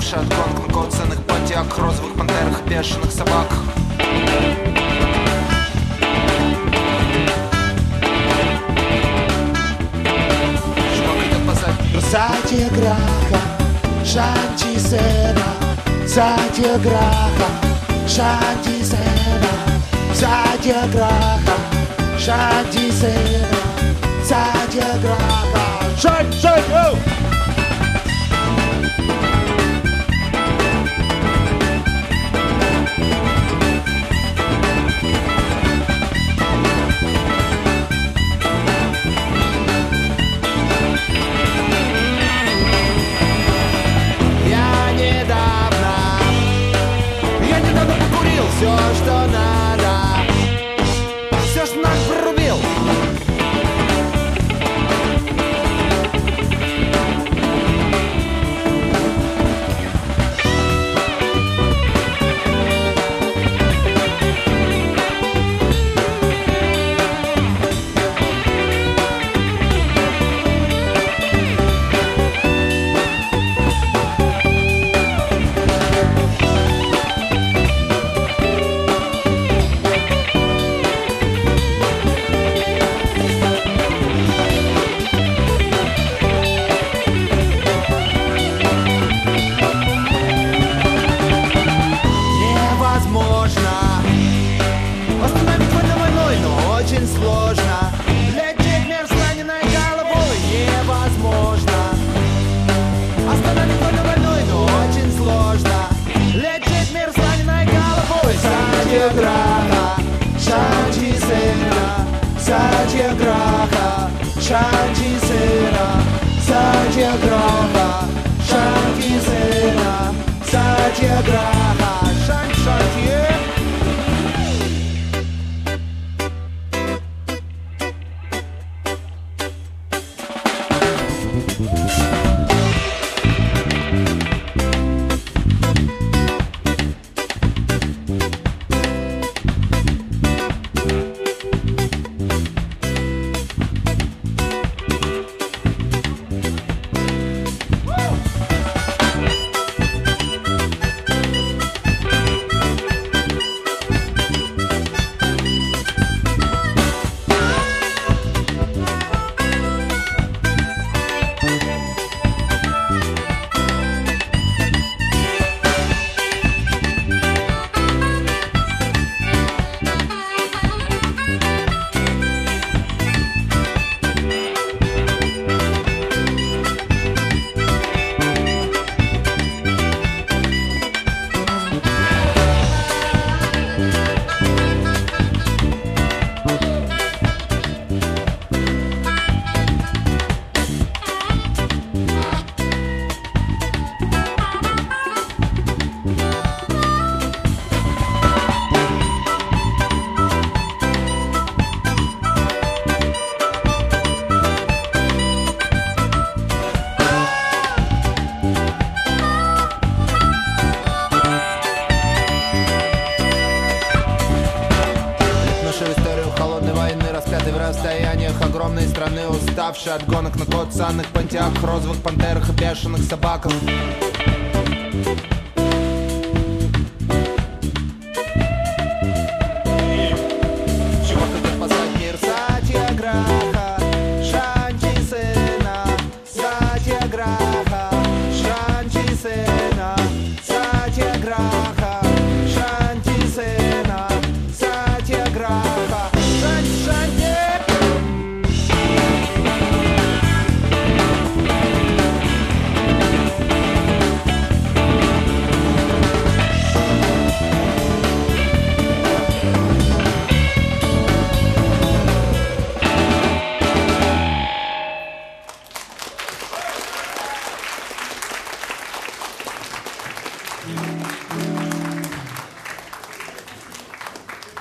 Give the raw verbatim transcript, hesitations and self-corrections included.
уставший от гонок на коценных потях, розовых пантерах и бешеных собаках. Satyagraha, Shanti Sena, Satyagraha, Shanti Sena, Satyagraha, Shanti Sena, Satyagraha, Shanti Sena. Все, что надо, все, что надо, прорубил. Остановить войну войной, но очень сложно. Лететь мир слониной головой невозможно. Остановить войну войной, но очень сложно. Лететь мир слониной головой. Сатьяграха, Шанти Сена, Сатьяграха, Шанти Сена, Сатьяграха, Шанти Сена, Сатьяграха, Шанти Шанти. В расстояниях огромной страны, уставшие от гонок на коцанных понтях, розовых пантерах и бешеных собаках.